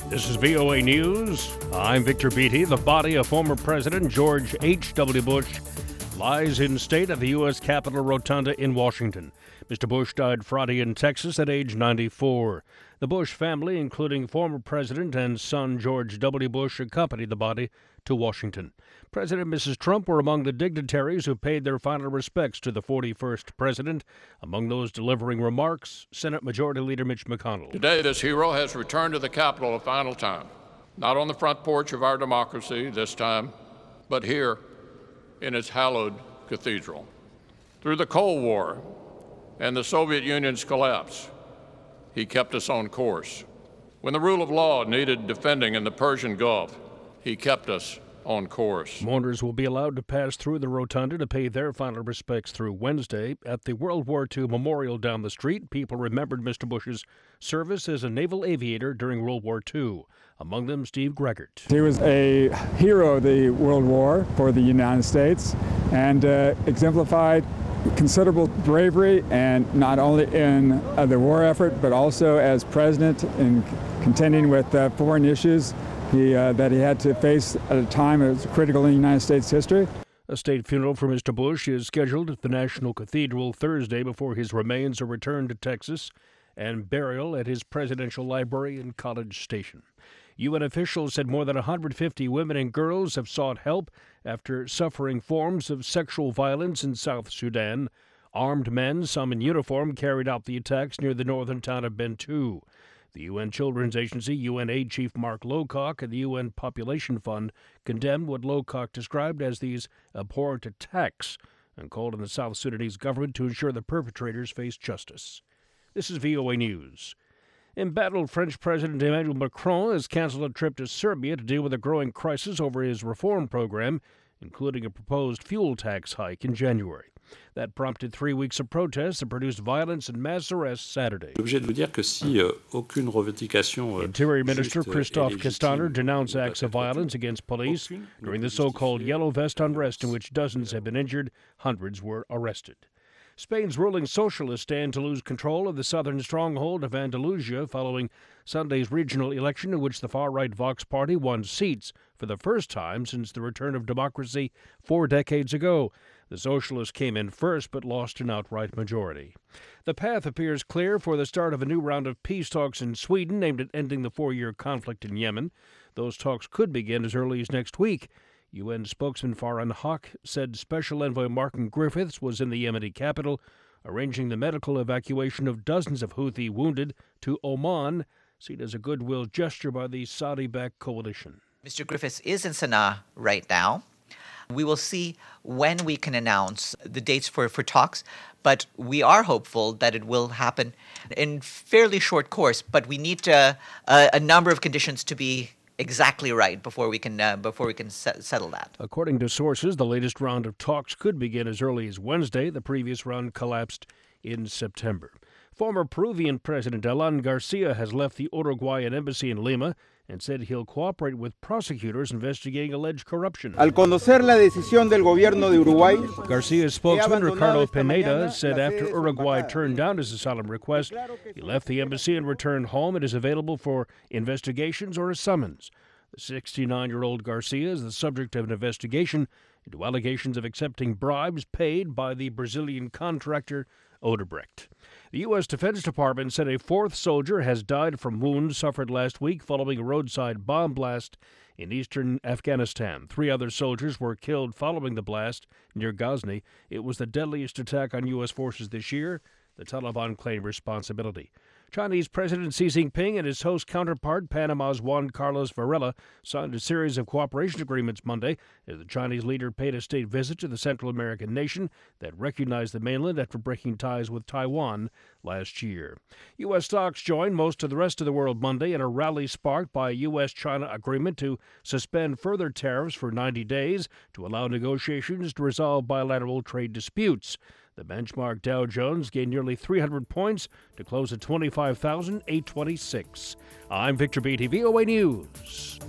This is VOA News. I'm Victor Beatty. The body of former President George H.W. Bush lies in state at the U.S. Capitol Rotunda in Washington. Mr. Bush died Friday in Texas at age 94. The Bush family, including former President and son George W. Bush, accompanied the body to Washington. President and Mrs. Trump were among the dignitaries who paid their final respects to the 41st president. Among those delivering remarks, Senate Majority Leader Mitch McConnell. Today, this hero has returned to the Capitol a final time, not on the front porch of our democracy this time, but here in its hallowed cathedral. Through the Cold War and the Soviet Union's collapse, he kept us on course. When the rule of law needed defending in the Persian Gulf, he kept us on course. Mourners will be allowed to pass through the rotunda to pay their final respects through Wednesday. At the World War II memorial down the street, people remembered Mr. Bush's service as a naval aviator during World War II. Among them, Steve Gregert. He was a hero of the World War for the United States and exemplified considerable bravery, and not only in the war effort, but also as president in contending with foreign issues that he had to face at a time that was critical in United States history. A state funeral for Mr. Bush is scheduled at the National Cathedral Thursday before his remains are returned to Texas and burial at his presidential library in College Station. UN officials said more than 150 women and girls have sought help after suffering forms of sexual violence in South Sudan. Armed men, some in uniform, carried out the attacks near the northern town of Bentiu. The UN Children's Agency, UN Aid Chief Mark Lowcock, and the UN Population Fund condemned what Lowcock described as these abhorrent attacks and called on the South Sudanese government to ensure the perpetrators face justice. This is VOA News. Embattled French President Emmanuel Macron has canceled a trip to Serbia to deal with a growing crisis over his reform program, including a proposed fuel tax hike in January. That prompted 3 weeks of protests that produced violence and mass arrests Saturday. Interior Minister Christophe Castaner denounced acts of violence against police during the so-called Yellow Vest unrest in which dozens have been injured, hundreds were arrested. Spain's ruling socialists stand to lose control of the southern stronghold of Andalusia following Sunday's regional election in which the far-right Vox Party won seats for the first time since the return of democracy 4 decades ago. The socialists came in first but lost an outright majority. The path appears clear for the start of a new round of peace talks in Sweden aimed at ending the 4-year conflict in Yemen. Those talks could begin as early as next week. UN spokesman Farhan Haq said Special Envoy Martin Griffiths was in the Yemeni capital, arranging the medical evacuation of dozens of Houthi wounded to Oman, seen as a goodwill gesture by the Saudi-backed coalition. Mr. Griffiths is in Sana'a right now. We will see when we can announce the dates for talks, but we are hopeful that it will happen in fairly short course. But we need a number of conditions to be exactly right before we can settle that. According to sources, the latest round of talks could begin as early as Wednesday. The previous round collapsed in September. Former Peruvian President Alan Garcia has left the Uruguayan embassy in Lima and said he'll cooperate with prosecutors investigating alleged corruption. Al conocer la decisión del gobierno de Uruguay, Garcia's spokesman Ricardo Pineda said after Uruguay turned down his asylum request, he left the embassy and returned home and is available for investigations or a summons. The 69-year-old Garcia is the subject of an investigation into allegations of accepting bribes paid by the Brazilian contractor Odebrecht. The U.S. Defense Department said a 4th soldier has died from wounds suffered last week following a roadside bomb blast in eastern Afghanistan. 3 other soldiers were killed following the blast near Ghazni. It was the deadliest attack on U.S. forces this year. The Taliban claimed responsibility. Chinese President Xi Jinping and his host counterpart, Panama's Juan Carlos Varela, signed a series of cooperation agreements Monday as the Chinese leader paid a state visit to the Central American nation that recognized the mainland after breaking ties with Taiwan last year. U.S. stocks joined most of the rest of the world Monday in a rally sparked by a U.S.-China agreement to suspend further tariffs for 90 days to allow negotiations to resolve bilateral trade disputes. The benchmark Dow Jones gained nearly 300 points to close at 25,826. I'm Victor Beatty, VOA News.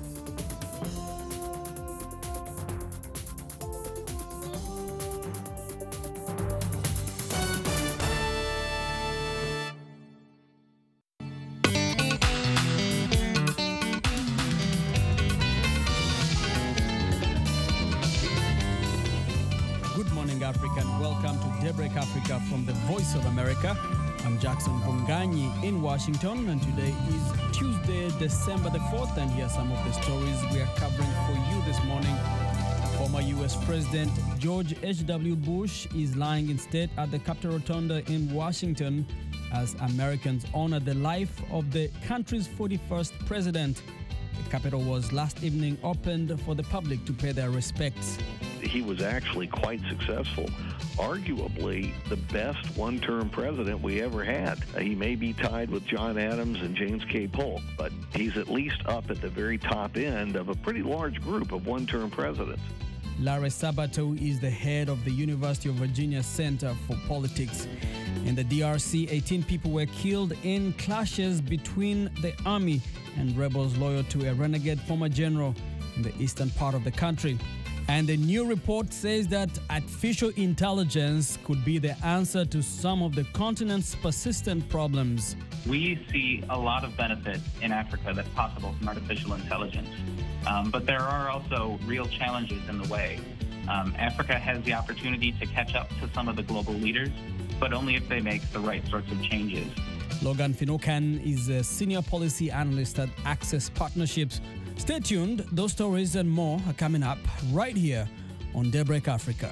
welcome to Daybreak Africa from the Voice of America. I'm Jackson Bunganyi in Washington, and today is Tuesday, December the 4th, and here are some of the stories we are covering for you this morning. Former U.S. President George H.W. Bush is lying in state at the Capitol Rotunda in Washington as Americans honor the life of the country's 41st president. The Capitol was last evening opened for the public to pay their respects. He was actually quite successful, arguably the best one-term president we ever had. He may be tied with John Adams and James K. Polk, but he's at least up at the very top end of a pretty large group of one-term presidents. Larry Sabato is the head of the University of Virginia Center for Politics. In the DRC, 18 people were killed in clashes between the army and rebels loyal to a renegade former general in the eastern part of the country. And a new report says that artificial intelligence could be the answer to some of the continent's persistent problems. We see a lot of benefit in Africa that's possible from artificial intelligence. But there are also real challenges in the way. Africa has the opportunity to catch up to some of the global leaders, but only if they make the right sorts of changes. Logan Finucane is a senior policy analyst at Access Partnerships. Stay tuned. Those stories and more are coming up right here on Daybreak Africa.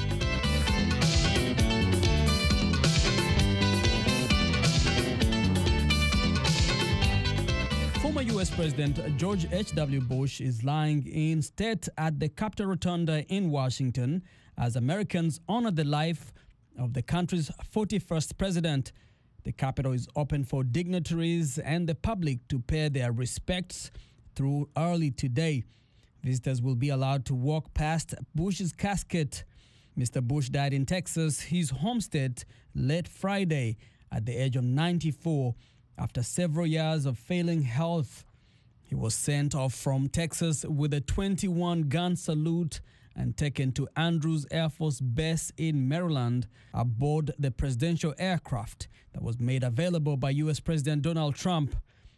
Former U.S. President George H.W. Bush is lying in state at the Capitol Rotunda in Washington as Americans honor the life of the country's 41st president. The Capitol is open for dignitaries and the public to pay their respects through early today. Visitors will be allowed to walk past Bush's casket. Mr. Bush died in Texas, his home state, late Friday at the age of 94 after several years of failing health. He was sent off from Texas with a 21-gun salute and taken to Andrews Air Force Base in Maryland aboard the presidential aircraft that was made available by U.S. President Donald Trump.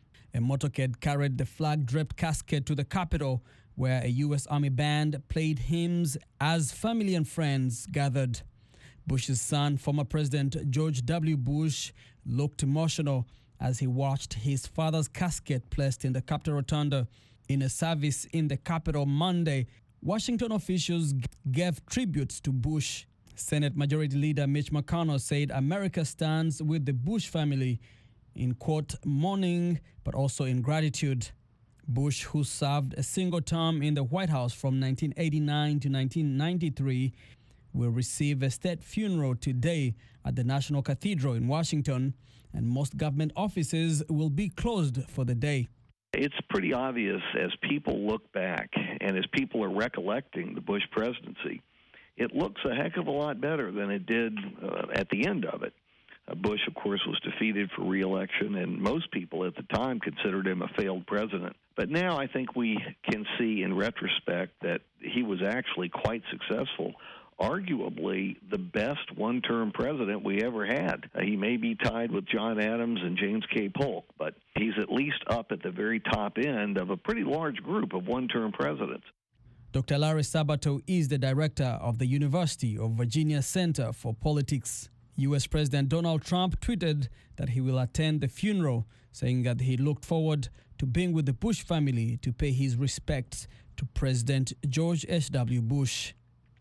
A motorcade carried the flag-draped casket to the Capitol, where a U.S. Army band played hymns as family and friends gathered. Bush's son, former President George W. Bush, looked emotional as he watched his father's casket placed in the Capitol Rotunda. In a service in the Capitol Monday, Washington officials gave tributes to Bush. Senate Majority Leader Mitch McConnell said America stands with the Bush family in, quote, mourning, but also in gratitude. Bush, who served a single term in the White House from 1989 to 1993, will receive a state funeral today at the National Cathedral in Washington, and most government offices will be closed for the day. It's pretty obvious as people look back and as people are recollecting the Bush presidency, it looks a heck of a lot better than it did at the end of it. Bush, of course, was defeated for re-election, and most people at the time considered him a failed president. But now I think we can see in retrospect that he was actually quite successful, arguably the best one-term president we ever had. He may be tied with John Adams and James K. Polk, but he's at least up at the very top end of a pretty large group of one-term presidents. Dr. Larry Sabato is the director of the University of Virginia Center for Politics. U.S. President Donald Trump tweeted that he will attend the funeral, saying that he looked forward to being with the Bush family to pay his respects to President George H.W. Bush.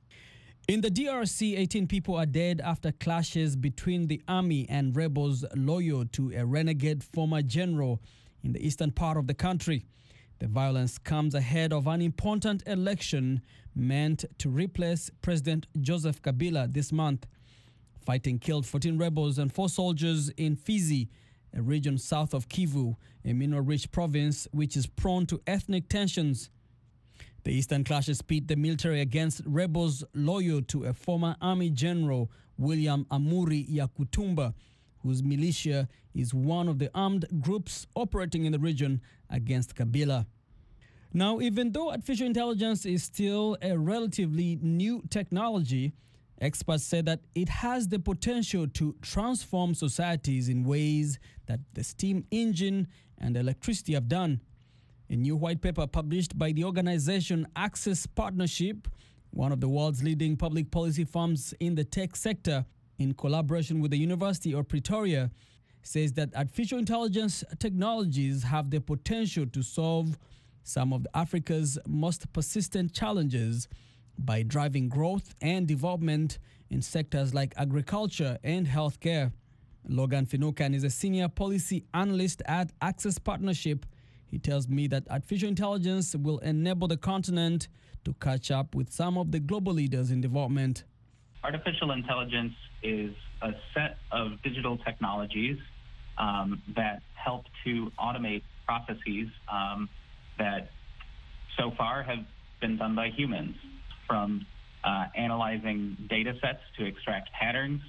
In the DRC, 18 people are dead after clashes between the army and rebels loyal to a renegade former general in the eastern part of the country. The violence comes ahead of an important election meant to replace President Joseph Kabila this month. Fighting killed 14 rebels and 4 soldiers in Fizi, a region south of Kivu, a mineral-rich province which is prone to ethnic tensions. The eastern clashes pit the military against rebels loyal to a former army general, William Amuri Yakutumba, whose militia is one of the armed groups operating in the region against Kabila. Now, even though artificial intelligence is still a relatively new technology, experts say that it has the potential to transform societies in ways that the steam engine and electricity have done. A new white paper published by the organization Access Partnership one of the world's leading public policy firms in the tech sector, in collaboration with the University of Pretoria, says that artificial intelligence technologies have the potential to solve some of Africa's most persistent challenges by driving growth and development in sectors like agriculture and healthcare. Logan Finucane is a senior policy analyst at Access Partnership. He tells me that artificial intelligence will enable the continent to catch up with some of the global leaders in development. Artificial intelligence is a set of digital technologies that help to automate processes that so far have been done by humans, from analyzing data sets to extract patterns,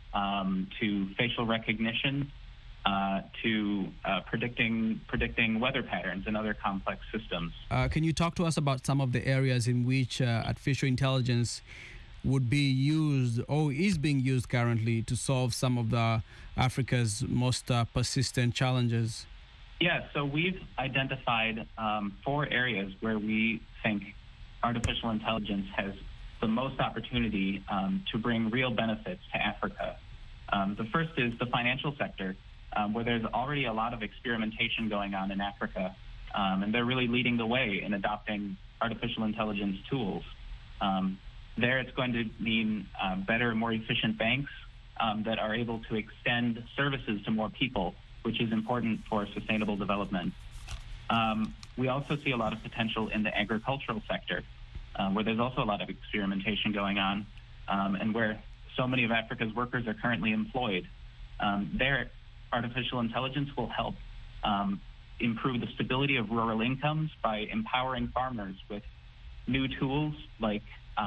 to facial recognition, to predicting weather patterns and other complex systems. Can you talk to us about some of the areas in which artificial intelligence would be used or is being used currently to solve some of Africa's most persistent challenges? Yeah, so we've identified 4 areas where we think artificial intelligence has the most opportunity to bring real benefits to Africa. The first is the financial sector, where there's already a lot of experimentation going on in Africa, and they're really leading the way in adopting artificial intelligence tools. There it's going to mean better, more efficient banks that are able to extend services to more people, which is important for sustainable development. We also see a lot of potential in the agricultural sector, where there's also a lot of experimentation going on, and where so many of Africa's workers are currently employed. There, artificial intelligence will help improve the stability of rural incomes by empowering farmers with new tools like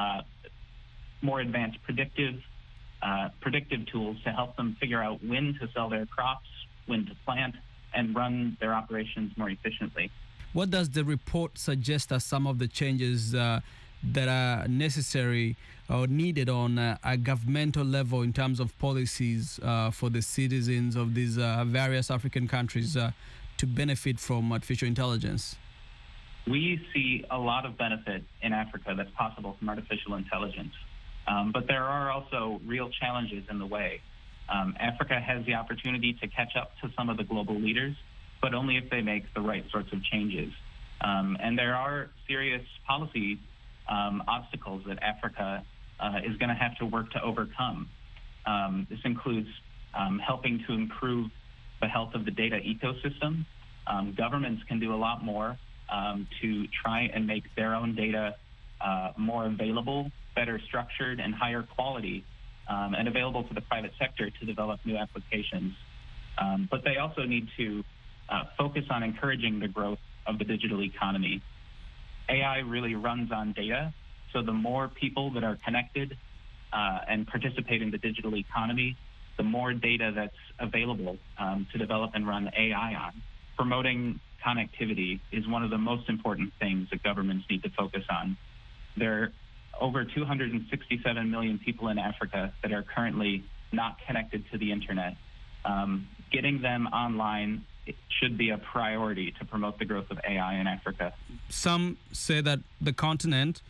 more advanced predictive tools to help them figure out when to sell their crops, when to plant, and run their operations more efficiently. What does the report suggest are some of the changes that are necessary or needed on a governmental level in terms of policies for the citizens of these various African countries to benefit from artificial intelligence? We see a lot of benefit in Africa that's possible from artificial intelligence, but there are also real challenges in the way. Africa has the opportunity to catch up to some of the global leaders, but only if they make the right sorts of changes. And there are serious policy obstacles that Africa is going to have to work to overcome. This includes helping to improve the health of the data ecosystem. Governments can do a lot more to try and make their own data more available, better structured, and higher quality, and available to the private sector to develop new applications. But they also need to focus on encouraging the growth of the digital economy. AI really runs on data, so the more people that are connected and participate in the digital economy, the more data that's available to develop and run AI on. Promoting connectivity is one of the most important things that governments need to focus on. There are over 267 million people in Africa that are currently not connected to the internet. Getting them online should be a priority to promote the growth of AI in Africa. Some say that the continent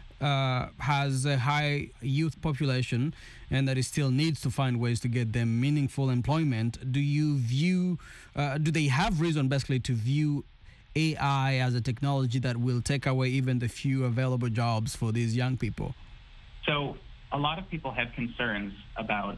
has a high youth population and that it still needs to find ways to get them meaningful employment. Do you view, do they have reason basically to view AI as a technology that will take away even the few available jobs for these young people? So a lot of people have concerns about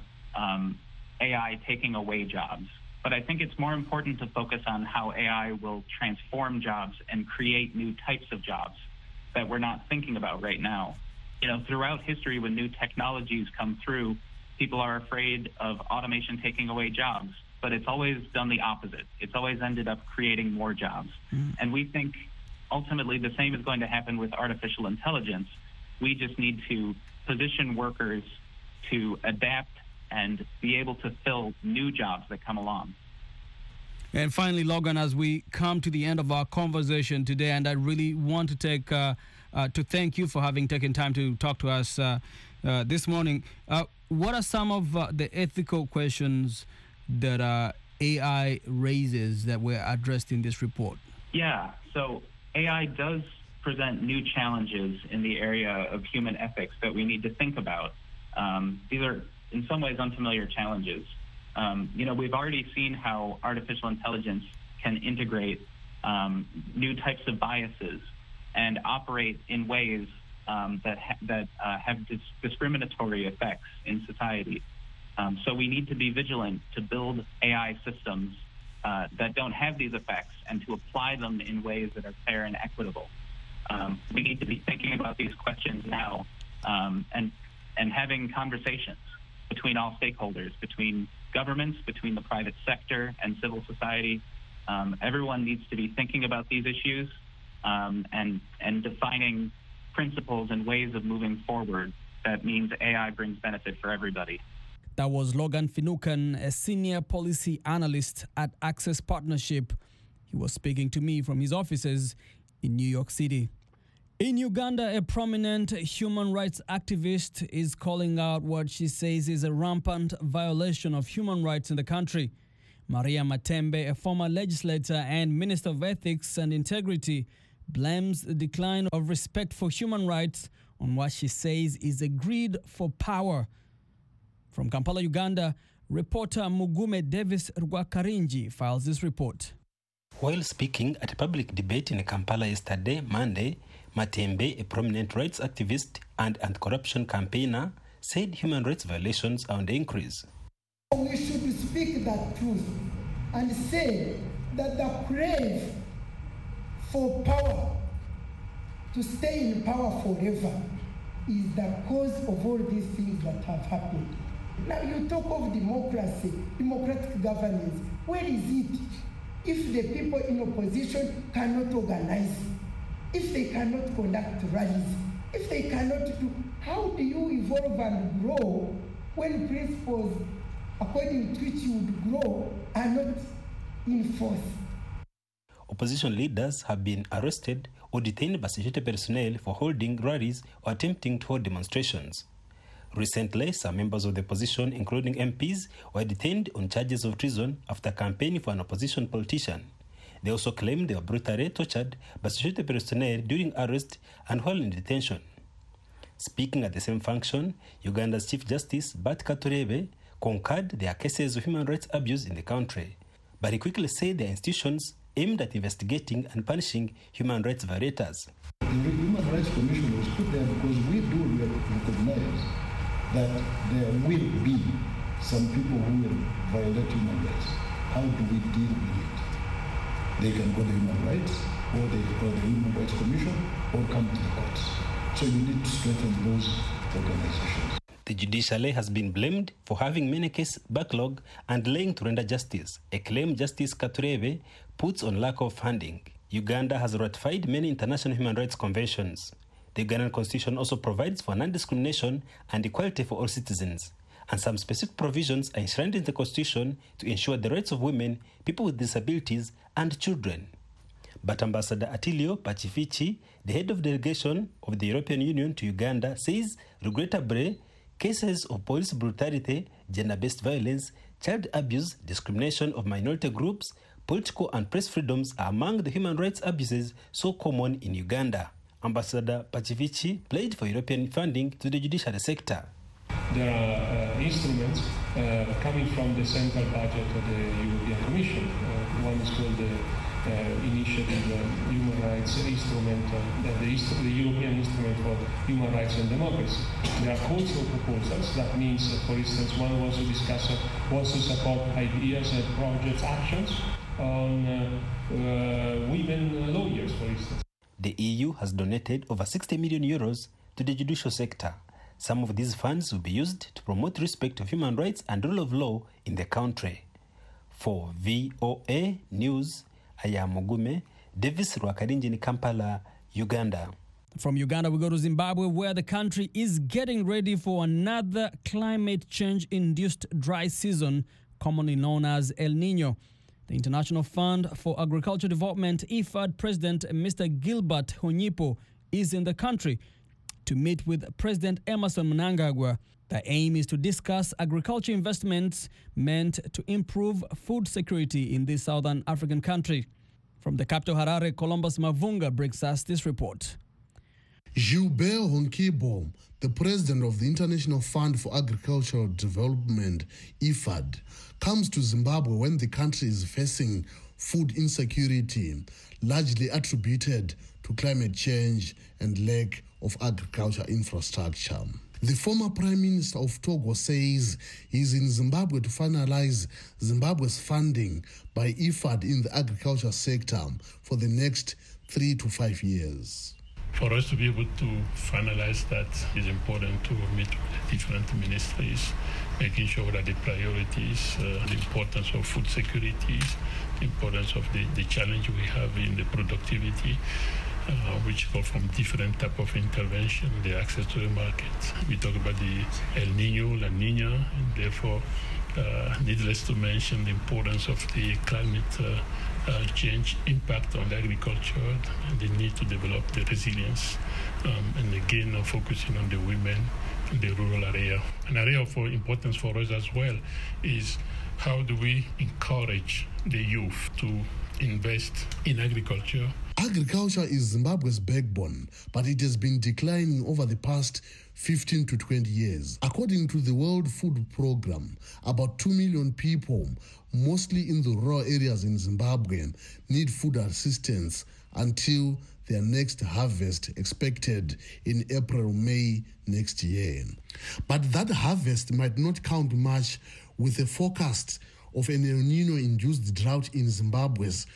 AI taking away jobs, but I think it's more important to focus on how AI will transform jobs and create new types of jobs that we're not thinking about right now. You know, throughout history, when new technologies come through, people are afraid of automation taking away jobs, but it's always done the opposite. It's always ended up creating more jobs. And we think ultimately the same is going to happen with artificial intelligence. We just need to position workers to adapt and be able to fill new jobs that come along. And finally, Logan, as we come to the end of our conversation today, and I really want to take to thank you for having taken time to talk to us this morning. What are some of the ethical questions that AI raises that were addressed in this report? Yeah, so AI does present new challenges in the area of human ethics that we need to think about. These are, in some ways, unfamiliar challenges. We've already seen how artificial intelligence can integrate new types of biases and operate in ways that have discriminatory effects in society. So we need to be vigilant to build AI systems that don't have these effects and to apply them in ways that are fair and equitable. We need to be thinking about these questions now and having conversations between all stakeholders, between governments, between the private sector and civil society. Everyone needs to be thinking about these issues and defining principles and ways of moving forward that means AI brings benefit for everybody. That was Logan Finucane, a senior policy analyst at Access Partnership. He was speaking to me from his offices in New York City. In Uganda, a prominent human rights activist is calling out what she says is a rampant violation of human rights in the country. Maria Matembe, a former legislator and Minister of Ethics and Integrity, blames the decline of respect for human rights on what she says is a greed for power. From Kampala, Uganda, reporter Mugume Davis Rwakarinji files this report. While speaking at a public debate in Kampala yesterday, Monday, Matembe, a prominent rights activist and anti-corruption campaigner, said human rights violations are on the increase. We should speak that truth and say that the crave for power, to stay in power forever, is the cause of all these things that have happened. Now you talk of democracy, democratic governance. Where is it? If the people in opposition cannot organize, if they cannot conduct rallies, if they cannot do, how do you evolve and grow when principles according to which you would grow are not in force? Opposition leaders have been arrested or detained by security personnel for holding rallies or attempting to hold demonstrations. Recently, some members of the opposition, including MPs, were detained on charges of treason after campaigning for an opposition politician. They also claimed they were brutally tortured by security personnel during arrest and while in detention. Speaking at the same function, Uganda's Chief Justice Bart Katurebe concurred there are cases of human rights abuse in the country, but he quickly said there are institutions aimed at investigating and punishing human rights violators. The Human Rights Commission was put there because we do recognize that there will be some people who will violate human rights. How do we deal with it? They can go to human rights, or they go to the Human Rights Commission, or come to the courts. So you need to strengthen those organizations. The judiciary has been blamed for having many case backlog and delaying to render justice, a claim Justice Katurebe puts on lack of funding. Uganda has ratified many international human rights conventions. The Ugandan constitution also provides for non-discrimination and equality for all citizens, and some specific provisions are enshrined in the constitution to ensure the rights of women, people with disabilities, and children. But Ambassador Attilio Pachifichi, the head of delegation of the European Union to Uganda, says, regrettably, cases of police brutality, gender-based violence, child abuse, discrimination of minority groups, political and press freedoms are among the human rights abuses so common in Uganda. Ambassador Pachifichi pledged for European funding to the judiciary sector. There are instruments coming from the central budget of the European Commission. One is called the Initiative Human Rights Instrument, the European Instrument for Human Rights and Democracy. There are calls for proposals. That means, for instance, one wants to support ideas and projects, actions on women lawyers, for instance. The EU has donated over 60 million euros to the judicial sector. Some of these funds will be used to promote respect of human rights and rule of law in the country. For VOA News, I am Mugume Davis Rwakarinji in Kampala, Uganda. From Uganda, we go to Zimbabwe, where the country is getting ready for another climate change-induced dry season, commonly known as El Nino. The International Fund for Agricultural Development, IFAD President Mr. Gilbert Hunyipo is in the country to meet with President Emerson Mnangagwa. The aim is to discuss agriculture investments meant to improve food security in this southern African country. From the capital Harare, Columbus Mavunga brings us this report. Gilbert Honkibo, the president of the International Fund for Agricultural Development, IFAD, comes to Zimbabwe when the country is facing food insecurity, largely attributed to climate change and lack of agriculture infrastructure. The former Prime Minister of Togo says he is in Zimbabwe to finalize Zimbabwe's funding by IFAD in the agriculture sector for the next 3 to 5 years. For us to be able to finalize that is important to meet with the different ministries, making sure that the priorities, the importance of food security, the importance of the challenge we have in the productivity, which go from different type of intervention, the access to the market. We talk about the El Nino, La Nina, and therefore, needless to mention the importance of the climate change impact on agriculture, and the need to develop the resilience, and again, focusing on the women in the rural area. An area of importance for us as well is how do we encourage the youth to invest in agriculture. Agriculture is Zimbabwe's backbone, but it has been declining over the past 15 to 20 years. According to the World Food Programme, about 2 million people, mostly in the rural areas in Zimbabwe, need food assistance until their next harvest expected in April-May next year. But that harvest might not count much with a forecast of an El Nino-induced drought in Zimbabwe's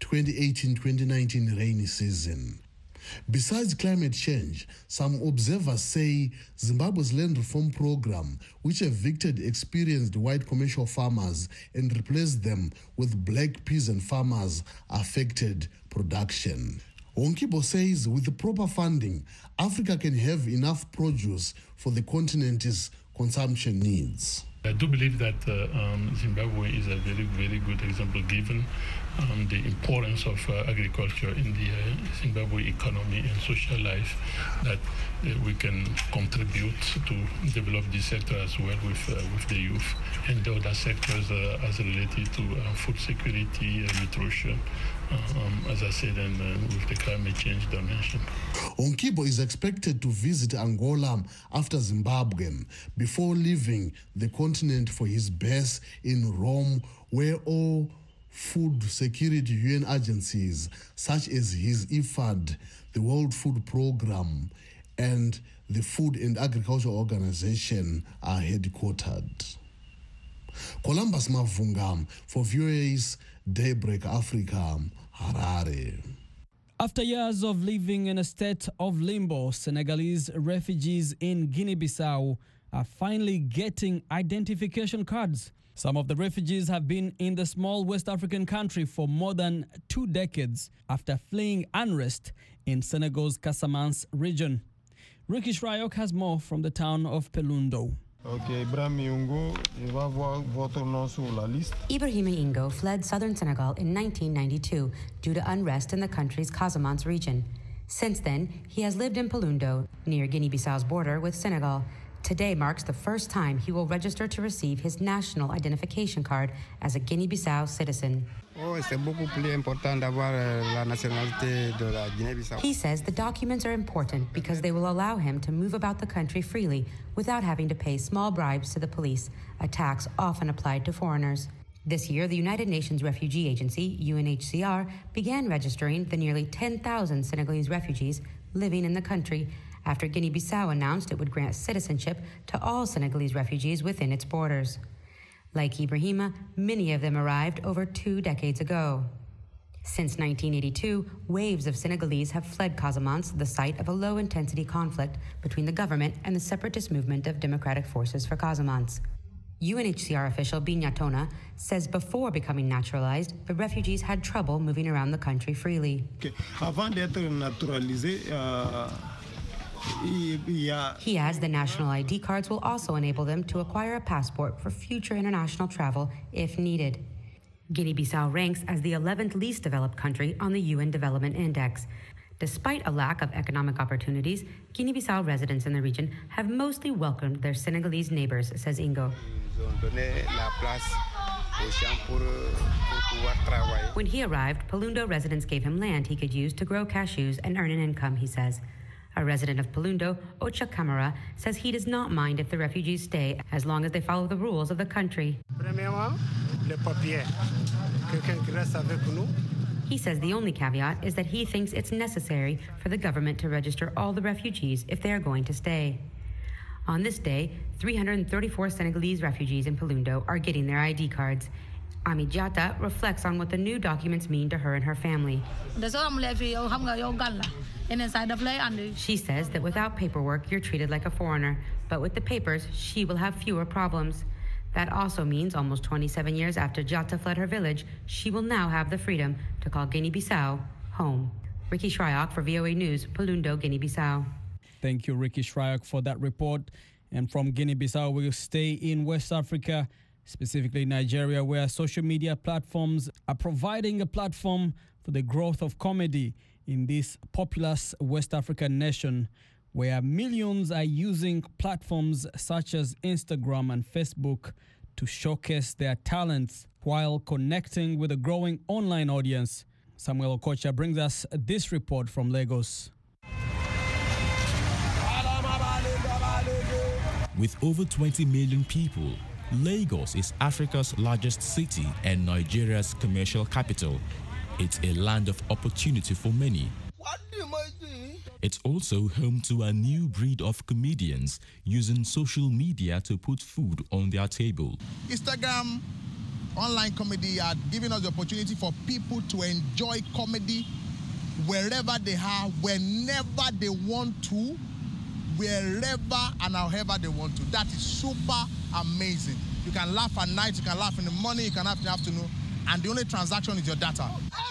2018-2019 rainy season. Besides climate change, some observers say Zimbabwe's land reform program, which evicted experienced white commercial farmers and replaced them with black peasant farmers, affected production. Honkibo says with the proper funding, Africa can have enough produce for the continent's consumption needs. I do believe that Zimbabwe is a very, very good example given the importance of agriculture in the Zimbabwe economy and social life, that we can contribute to develop this sector as well with the youth and the other sectors as related to food security, nutrition, as I said, and with the climate change dimension. Honkibo is expected to visit Angola after Zimbabwe before leaving the continent for his base in Rome, where all food security UN agencies, such as his IFAD, the World Food Programme, and the Food and Agriculture Organization are headquartered. Columbus Mavunga for VOA's Daybreak Africa, Harare. After years of living in a state of limbo, Senegalese refugees in Guinea-Bissau are finally getting identification cards. Some of the refugees have been in the small West African country for more than 2 decades after fleeing unrest in Senegal's Casamance region. Ricky Shrayok has more from the town of Pelundo. Ibrahima Ingo fled southern Senegal in 1992 due to unrest in the country's Casamance region. Since then, he has lived in Pelundo, near Guinea-Bissau's border with Senegal. Today marks the first time he will register to receive his national identification card as a Guinea-Bissau citizen. He says the documents are important because they will allow him to move about the country freely without having to pay small bribes to the police, a tax often applied to foreigners. This year, the United Nations Refugee Agency, UNHCR, began registering the nearly 10,000 Senegalese refugees living in the country after Guinea-Bissau announced it would grant citizenship to all Senegalese refugees within its borders. Like Ibrahima, many of them arrived over 2 decades ago. Since 1982, waves of Senegalese have fled Casamance, the site of a low-intensity conflict between the government and the separatist movement of Democratic Forces for Casamance. UNHCR official Bignatona says before becoming naturalized, the refugees had trouble moving around the country freely. He adds the national ID cards will also enable them to acquire a passport for future international travel if needed. Guinea-Bissau ranks as the 11th least developed country on the UN Development Index. Despite a lack of economic opportunities, Guinea-Bissau residents in the region have mostly welcomed their Senegalese neighbors, says Ingo. When he arrived, Palundo residents gave him land he could use to grow cashews and earn an income, he says. A resident of Palundo, Ocha Camara, says he does not mind if the refugees stay as long as they follow the rules of the country. He says the only caveat is that he thinks it's necessary for the government to register all the refugees if they are going to stay. On this day, 334 Senegalese refugees in Palundo are getting their ID cards. Ami Diatta reflects on what the new documents mean to her and her family. She says that without paperwork, you're treated like a foreigner, but with the papers, she will have fewer problems. That also means almost 27 years after Diatta fled her village, she will now have the freedom to call Guinea-Bissau home. Ricky Shryock for VOA News, Palundo, Guinea-Bissau. Thank you, Ricky Shryock, for that report. And from Guinea-Bissau, we'll stay in West Africa, specifically Nigeria, where social media platforms are providing a platform for the growth of comedy in this populous West African nation, where millions are using platforms such as Instagram and Facebook to showcase their talents while connecting with a growing online audience. Samuel Okocha brings us this report from Lagos. With over 20 million people, Lagos is Africa's largest city and Nigeria's commercial capital. It's a land of opportunity for many. It's also home to a new breed of comedians using social media to put food on their table. Instagram online comedy are giving us the opportunity for people to enjoy comedy wherever they are, whenever they want to, wherever and however they want to. That is super amazing. You can laugh at night, you can laugh in the morning, you can laugh in the afternoon, and the only transaction is your data.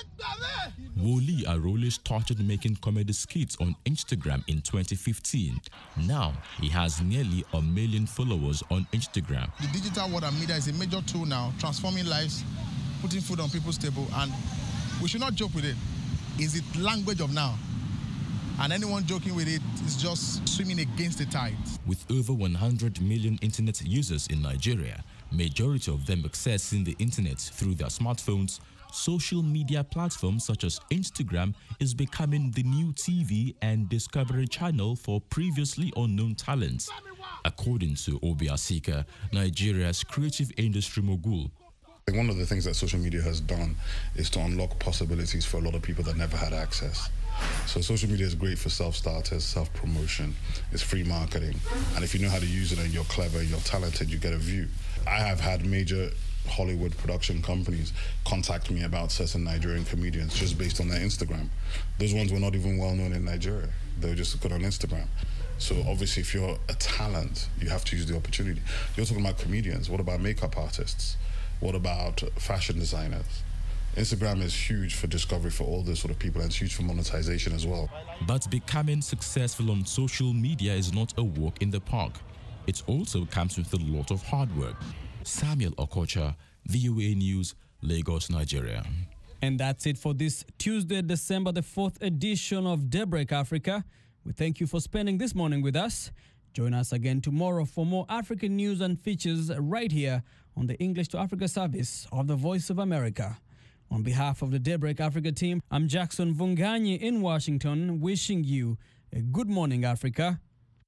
Wole Arole started making comedy skits on Instagram in 2015. Now, he has nearly 1 million followers on Instagram. The digital world and media is a major tool now, transforming lives, putting food on people's table, and we should not joke with it. It's the language of now. And anyone joking with it is just swimming against the tide. With over 100 million internet users in Nigeria, majority of them accessing the internet through their smartphones, social media platforms such as Instagram is becoming the new TV and discovery channel for previously unknown talents, according to Obi Asika, Nigeria's creative industry mogul. One of the things that social media has done is to unlock possibilities for a lot of people that never had access. So social media is great for self-starters, self-promotion, it's free marketing. And if you know how to use it and you're clever, you're talented, you get a view. I have had major Hollywood production companies contact me about certain Nigerian comedians just based on their Instagram. Those ones were not even well known in Nigeria. They were just good on Instagram. So obviously if you're a talent, you have to use the opportunity. You're talking about comedians. What about makeup artists? What about fashion designers? Instagram is huge for discovery for all those sort of people, and it's huge for monetization as well. But becoming successful on social media is not a walk in the park. It also comes with a lot of hard work. Samuel Okocha, VOA News, Lagos, Nigeria. And that's it for this Tuesday, December the 4th edition of Daybreak Africa. We thank you for spending this morning with us. Join us again tomorrow for more African news and features right here on the English to Africa service of the Voice of America. On behalf of the Daybreak Africa team, I'm Jackson Vunganyi in Washington, wishing you a good morning, Africa.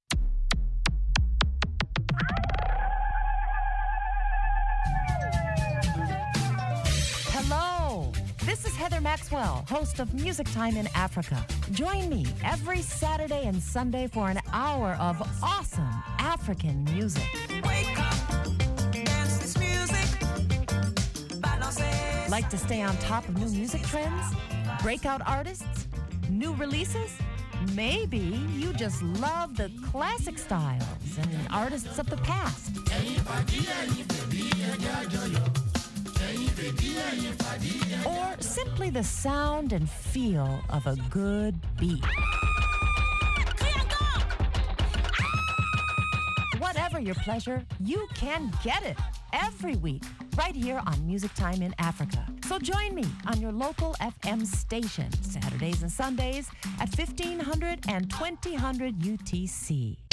Hello, this is Heather Maxwell, host of Music Time in Africa. Join me every Saturday and Sunday for an hour of awesome African music. Wake up, dance this music. Like to stay on top of new music trends? Breakout artists? New releases? Maybe you just love the classic styles and artists of the past. Or simply the sound and feel of a good beat. Whatever your pleasure, you can get it every week right here on Music Time in Africa. So join me on your local FM station Saturdays and Sundays at 1500 and 2000 UTC.